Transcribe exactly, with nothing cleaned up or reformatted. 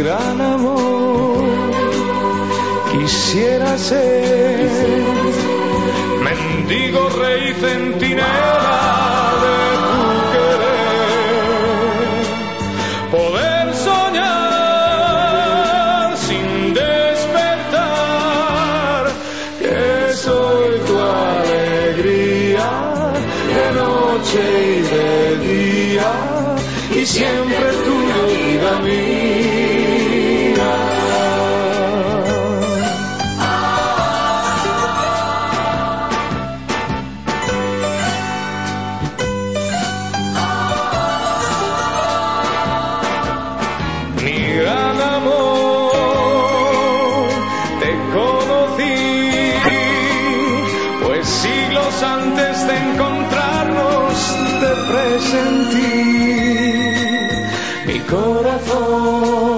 gran amor. Quisiera ser mendigo, rey, centinela de tu querer, poder soñar sin despertar, que soy tu alegría de noche y de día, y siempre tuyo, vida mía. Mi gran amor, te conocí, pues siglos antes de encontrarnos te presentí. Mi corazón